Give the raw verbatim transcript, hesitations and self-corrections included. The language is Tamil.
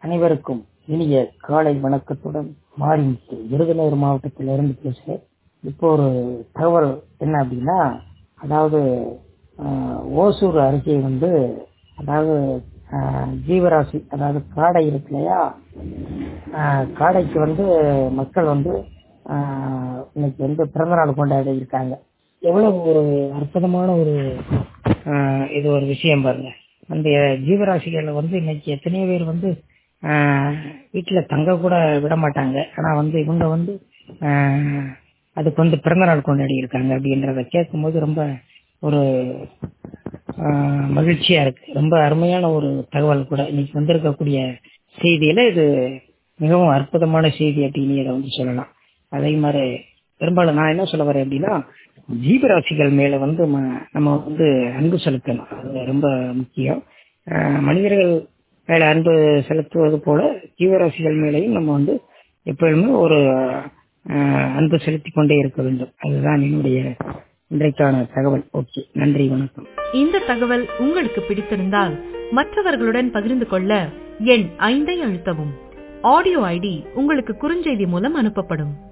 அனைவருக்கும் இனிய காலை வணக்கத்துடன் மாறிமுத்து விருதுநகர் மாவட்டத்திலிருந்து பேசுகிறேன். இப்போ ஒரு தகவல் என்ன அப்படின்னா, அதாவது ஆஹ், ஓசூர் அருகே வந்து அதாவது ஆஹ், ஜீவராசி அதாவது காடை இருக்கு இல்லையா, ஆஹ், காடைக்கு வந்து மக்கள் வந்து ஆஹ், இன்னைக்கு வந்து பிறந்தநாள் கொண்டாடி இருக்காங்க. எவ்வளவு ஒரு அற்புதமான ஒரு ஆஹ், இது ஒரு விஷயம் பாருங்க. அந்த ஜீவராசிகளை வந்து இன்னைக்கு எத்தனையோ பேர் வந்து ஆஹ், வீட்டுல தங்க கூட விட மாட்டாங்க. ஆனா வந்து இவங்க வந்து ஆஹ், அதுக்கு வந்து பிறந்தநாள் கொண்டாடி இருக்காங்க அப்படின்றத கேட்கும் போது ரொம்ப ஒரு ஆஹ், மகிழ்ச்சியா இருக்கு. ரொம்ப அருமையான ஒரு தகவல் கூட இன்னைக்கு வந்திருக்கக்கூடிய செய்தியில இது மிகவும் அற்புதமான செய்தி அப்படின்னு இதை வந்து சொல்லலாம். அதே மாதிரி பெரும்பாலும் நான் என்ன சொல்ல வரேன் அப்படின்னா, ஜீவராசிகள் மேல வந்து ம- நம்ம வந்து அன்பு செலுத்தணும். அது ரொம்ப முக்கியம். ஆஹ், மனிதர்கள் மேல அன்பு செலுத்துவது போல ஜீவராசிகள் மேலையும் நம்ம வந்து எப்பொழுதுமே ஒரு ஆஹ், அன்பு செலுத்திக் கொண்டே இருக்க வேண்டும். அதுதான் என்னுடைய இன்றைக்கான தகவல். ஓகே, நன்றி, வணக்கம். இந்த தகவல் உங்களுக்கு பிடித்திருந்தால் மற்றவர்களுடன் பகிர்ந்து கொள்ள எண் ஐந்தை அழுத்தவும். ஆடியோ ஐடி உங்களுக்கு குறுஞ்செய்தி மூலம் அனுப்பப்படும்.